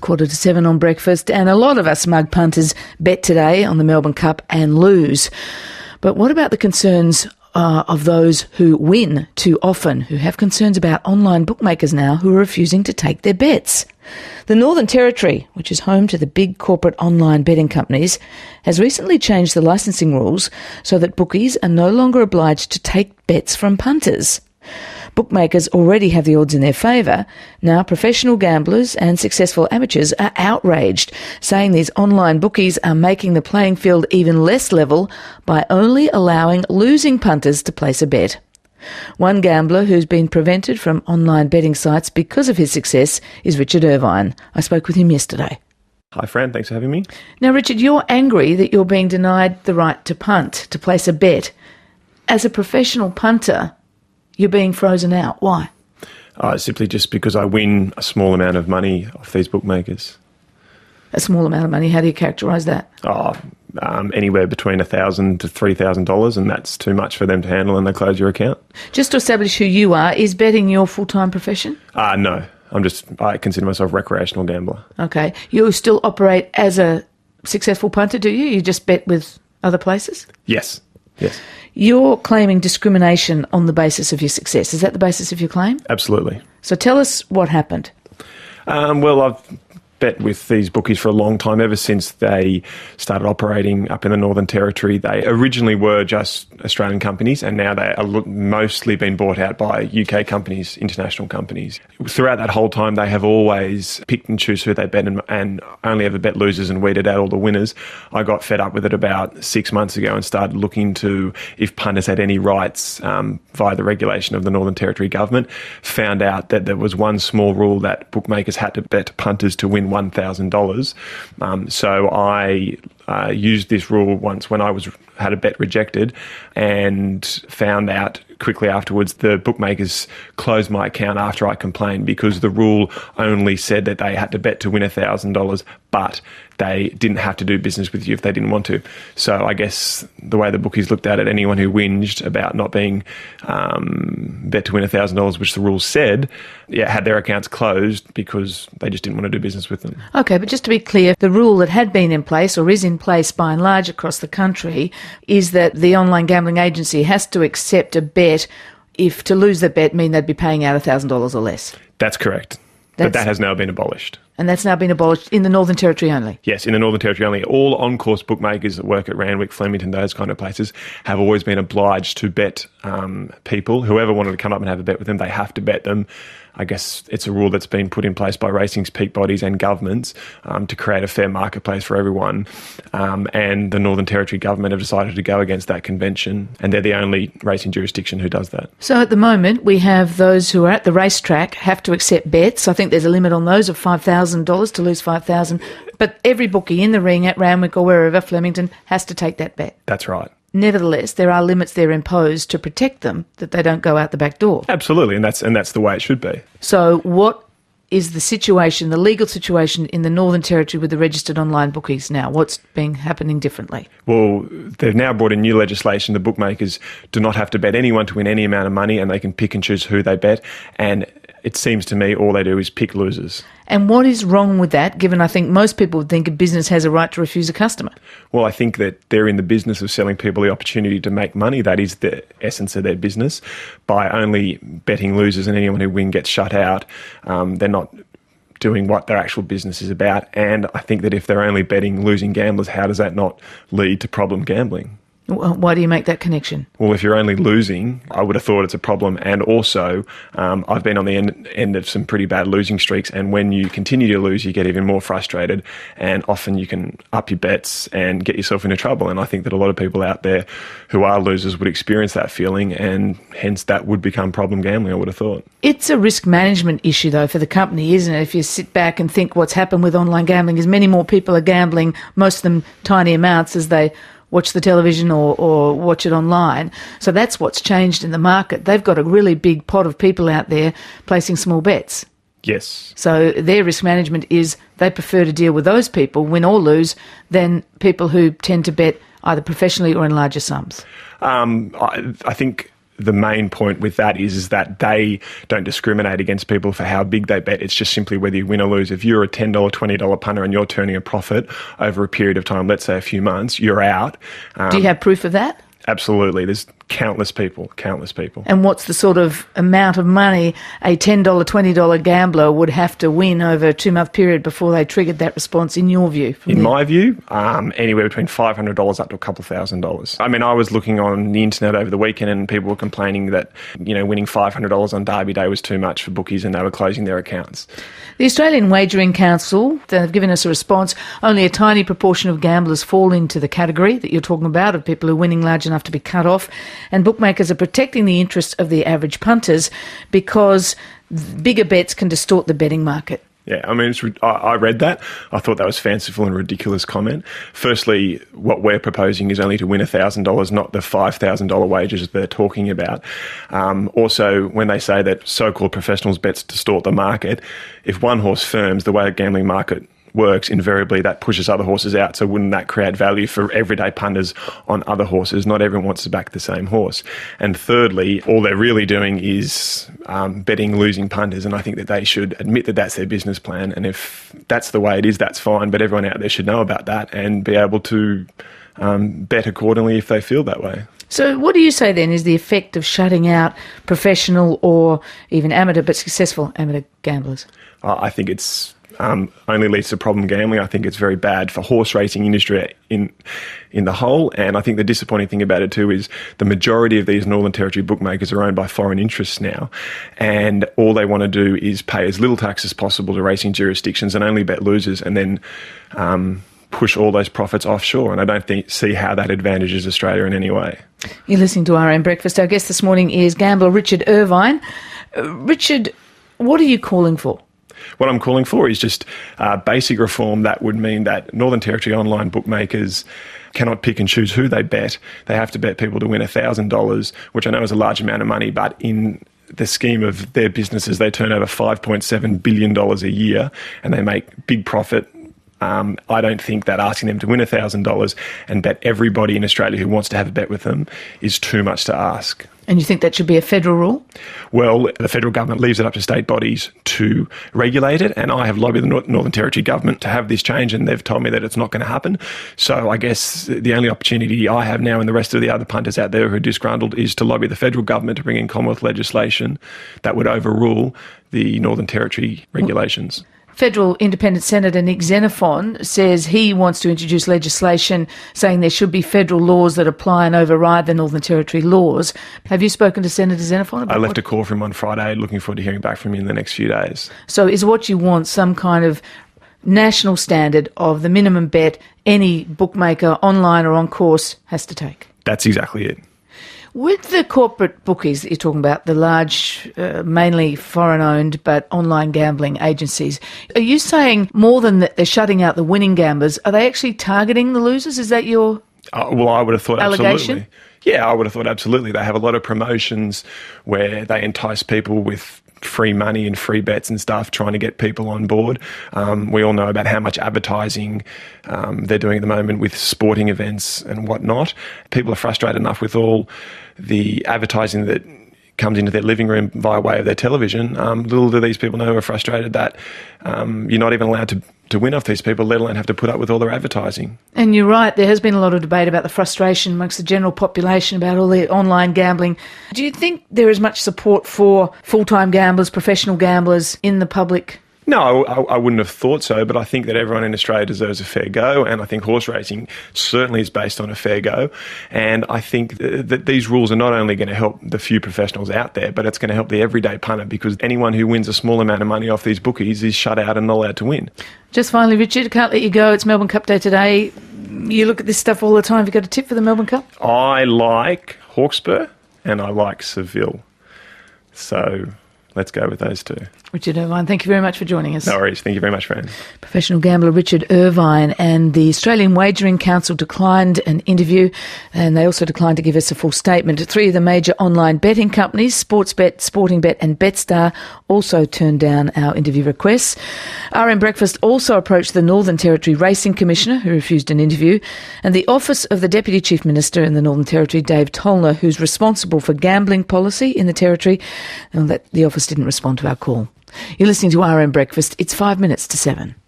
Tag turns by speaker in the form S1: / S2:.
S1: 6:45 on breakfast, and a lot of us mug punters bet today on the Melbourne Cup and lose. But what about the concerns of those who win too often, who have concerns about online bookmakers now who are refusing to take their bets? The Northern Territory, which is home to the big corporate online betting companies, has recently changed the licensing rules so that bookies are no longer obliged to take bets from punters. Bookmakers already have the odds in their favour. Now professional gamblers and successful amateurs are outraged, saying these online bookies are making the playing field even less level by only allowing losing punters to place a bet. One gambler who's been prevented from online betting sites because of his success is Richard Irvine. I spoke with him yesterday.
S2: Hi, Fran. Thanks for having me.
S1: Now, Richard, you're angry that you're being denied the right to punt, to place a bet. As a professional punter, you're being frozen out. Why?
S2: Simply just because I win a small amount of money off these bookmakers.
S1: A small amount of money? How do you characterise that?
S2: Anywhere between $1,000 to $3,000, and that's too much for them to handle, and they close your account.
S1: Just to establish who you are, is betting your full-time profession?
S2: No. I consider myself a recreational gambler.
S1: Okay. You still operate as a successful punter, do you? You just bet with other places?
S2: Yes.
S1: You're claiming discrimination on the basis of your success. Is that the basis of your claim?
S2: Absolutely.
S1: So tell us what happened.
S2: Well, I've bet with these bookies for a long time, ever since they started operating up in the Northern Territory. They originally were just Australian companies, and now they are mostly been bought out by UK companies, international companies. Throughout that whole time, they have always picked and choose who they bet and only ever bet losers and weeded out all the winners. I got fed up with it about 6 months ago and started looking to if punters had any rights via the regulation of the Northern Territory government. Found out that there was one small rule that bookmakers had to bet punters to win $1,000. So I used this rule once when I had a bet rejected, and found out quickly afterwards the bookmakers closed my account after I complained, because the rule only said that they had to bet to win $1,000, but they didn't have to do business with you if they didn't want to. So I guess the way the bookies looked at it, anyone who whinged about not being bet to win $1,000, which the rules said, had their accounts closed because they just didn't want to do business with them.
S1: Okay, but just to be clear, the rule that had been in place, or is in place by and large across the country, is that the online gambling agency has to accept a bet if to lose the bet mean they'd be paying out $1,000 or less.
S2: That's correct. But that has now been abolished.
S1: And that's now been abolished in the Northern Territory only?
S2: Yes, in the Northern Territory only. All on-course bookmakers that work at Randwick, Flemington, those kind of places, have always been obliged to bet people. Whoever wanted to come up and have a bet with them, they have to bet them. I guess it's a rule that's been put in place by racing's peak bodies and governments to create a fair marketplace for everyone. And the Northern Territory government have decided to go against that convention, and they're the only racing jurisdiction who does that.
S1: So at the moment, we have those who are at the racetrack have to accept bets. I think there's a limit on those of $5,000 to lose $5,000. But every bookie in the ring at Randwick or wherever, Flemington, has to take that bet.
S2: That's right.
S1: Nevertheless, there are limits there imposed to protect them, that they don't go out the back door.
S2: Absolutely, and that's the way it should be.
S1: So what is the situation, the legal situation in the Northern Territory with the registered online bookies now? What's happening differently?
S2: Well, they've now brought in new legislation. The bookmakers do not have to bet anyone to win any amount of money, and they can pick and choose who they bet. And it seems to me all they do is pick losers.
S1: And what is wrong with that, given I think most people would think a business has a right to refuse a customer?
S2: Well, I think that they're in the business of selling people the opportunity to make money. That is the essence of their business. By only betting losers and anyone who wins gets shut out, they're not doing what their actual business is about. And I think that if they're only betting losing gamblers, how does that not lead to problem gambling?
S1: Why do you make that connection?
S2: Well, if you're only losing, I would have thought it's a problem. And also, I've been on the end of some pretty bad losing streaks. And when you continue to lose, you get even more frustrated. And often you can up your bets and get yourself into trouble. And I think that a lot of people out there who are losers would experience that feeling. And hence that would become problem gambling, I would have thought. It's
S1: a risk management issue, though, for the company, isn't it? If you sit back and think what's happened with online gambling is many more people are gambling, most of them tiny amounts as they watch the television or watch it online. So that's what's changed in the market. They've got a really big pot of people out there placing small bets.
S2: Yes.
S1: So their risk management is they prefer to deal with those people, win or lose, than people who tend to bet either professionally or in larger sums.
S2: I think the main point with that is that they don't discriminate against people for how big they bet. It's just simply whether you win or lose. If you're a $10, $20 punter and you're turning a profit over a period of time, let's say a few months, you're out.
S1: Do you have proof of that?
S2: Absolutely. There's countless people.
S1: And what's the sort of amount of money a $10, $20 gambler would have to win over a 2-month period before they triggered that response, in your view?
S2: In my view, anywhere between $500 up to a couple $1,000. I mean, I was looking on the internet over the weekend and people were complaining that, winning $500 on Derby Day was too much for bookies and they were closing their accounts.
S1: The Australian Wagering Council, they've given us a response. Only a tiny proportion of gamblers fall into the category that you're talking about, of people who are winning large enough to be cut off. And bookmakers are protecting the interests of the average punters because bigger bets can distort the betting market.
S2: Yeah, I mean, I read that. I thought that was fanciful and ridiculous comment. Firstly, what we're proposing is only to win $1,000, not the $5,000 wages they're talking about. Also, when they say that so-called professionals bets distort the market, if one horse firms, the way a gambling market works, invariably that pushes other horses out. So wouldn't that create value for everyday punters on other horses? Not everyone wants to back the same horse. And thirdly, all they're really doing is betting losing punters. And I think that they should admit that that's their business plan. And if that's the way it is, that's fine. But everyone out there should know about that and be able to bet accordingly if they feel that way.
S1: So what do you say then is the effect of shutting out professional or even amateur, but successful amateur gamblers?
S2: I think it's only leads to problem gambling. I think it's very bad for horse racing industry in the whole. And I think the disappointing thing about it too is the majority of these Northern Territory bookmakers are owned by foreign interests now. And all they want to do is pay as little tax as possible to racing jurisdictions and only bet losers and then push all those profits offshore. And I don't see how that advantages Australia in any way.
S1: You're listening to RM Breakfast. Our guest this morning is gambler Richard Irvine. Richard, what are you calling for?
S2: What I'm calling for is just basic reform that would mean that Northern Territory online bookmakers cannot pick and choose who they bet. They have to bet people to win $1,000, which I know is a large amount of money, but in the scheme of their businesses, they turn over $5.7 billion a year and they make big profit. I don't think that asking them to win $1,000 and bet everybody in Australia who wants to have a bet with them is too much to ask.
S1: And you think that should be a federal rule?
S2: Well, the federal government leaves it up to state bodies to regulate it, and I have lobbied the Northern Territory government to have this change, and they've told me that it's not going to happen. So I guess the only opportunity I have now and the rest of the other punters out there who are disgruntled is to lobby the federal government to bring in Commonwealth legislation that would overrule the Northern Territory regulations.
S1: Federal Independent Senator Nick Xenophon says he wants to introduce legislation saying there should be federal laws that apply and override the Northern Territory laws. Have you spoken to Senator Xenophon about
S2: I left a call from him on Friday, looking forward to hearing back from him in the next few days.
S1: So is what you want some kind of national standard of the minimum bet any bookmaker online or on course has to take?
S2: That's exactly it.
S1: With the corporate bookies that you're talking about, the large, mainly foreign-owned but online gambling agencies, are you saying more than that they're shutting out the winning gamblers, are they actually targeting the losers? Is that your
S2: well, I would have thought
S1: allegation?
S2: Absolutely. Yeah, I would have thought absolutely. They have a lot of promotions where they entice people with free money and free bets and stuff, trying to get people on board. We all know about how much advertising they're doing at the moment with sporting events and whatnot. People are frustrated enough with all the advertising that comes into their living room via way of their television. Little do these people know who are frustrated that you're not even allowed to win off these people, let alone have to put up with all their advertising.
S1: And you're right, there has been a lot of debate about the frustration amongst the general population about all the online gambling. Do you think there is much support for full-time gamblers, professional gamblers in the public?
S2: No, I wouldn't have thought so, but I think that everyone in Australia deserves a fair go, and I think horse racing certainly is based on a fair go. And I think that these rules are not only going to help the few professionals out there, but it's going to help the everyday punter, because anyone who wins a small amount of money off these bookies is shut out and not allowed to win. Just finally, Richard, can't let you go. It's Melbourne Cup Day today. You look at this stuff all the time. Have you got a tip for the Melbourne Cup? I like Hawkesbury and I like Seville. So let's go with those two.
S1: Richard Irvine, thank you very much for joining us.
S2: No worries. Thank you very much, Fran.
S1: Professional gambler Richard Irvine. And the Australian Wagering Council declined an interview, and they also declined to give us a full statement. 3 of the major online betting companies, Sportsbet, Sportingbet and Betstar, also turned down our interview requests. RM Breakfast also approached the Northern Territory Racing Commissioner, who refused an interview, and the Office of the Deputy Chief Minister in the Northern Territory, Dave Tollner, who's responsible for gambling policy in the Territory, and the office didn't respond to our call. You're listening to RM Breakfast. It's 5 minutes to 7.